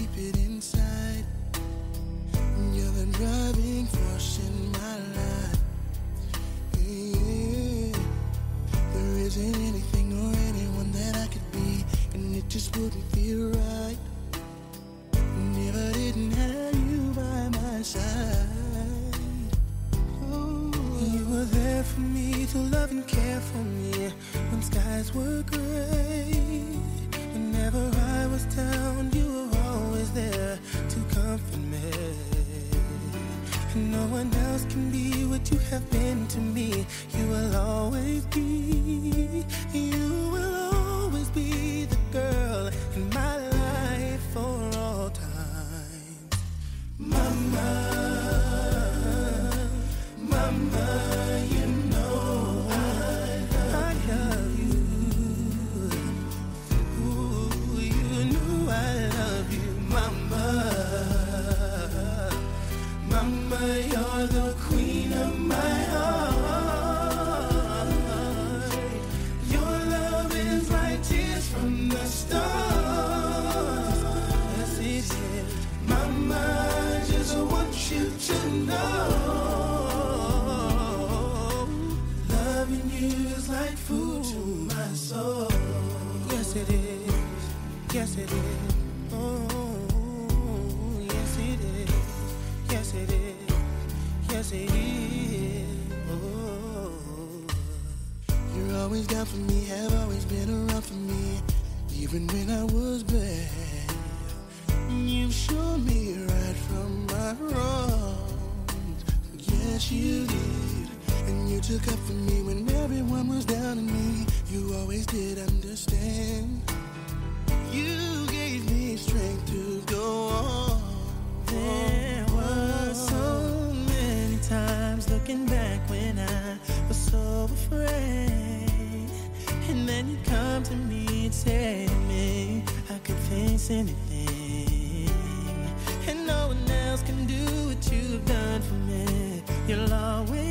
keep it inside. You're the driving force in my life. Yeah. There isn't anything or anyone that I could be, and it just wouldn't feel right. Never didn't have you by my side. Oh, you were there for me to love and care for me when skies were gray. Whenever I was down, you were always there to comfort me. And no one else can be what you have been to me. You will always be, you will always be the girl in my life for all time. Mama, mama, you know I love you. Ooh, you know I love you, mama. Mama, you're the queen of my heart. Your love is like tears from the stars. Yes, it is. Mama, I just want you to know, loving you is like food to my soul. Yes, it is. Yes, it is. Oh, yes, it is. Yes, it is. Yes, it is. Oh, you're always down for me, have always been around for me, even when I was bad. You've shown me right from my wrongs. Yes, you did. And you took up for me when everyone was down on me. You always did understand. You gave me strength to go on. There were so many times looking back when I was so afraid, and then you come to me and say to me I could face anything, and no one else can do what you've done for me. You'll always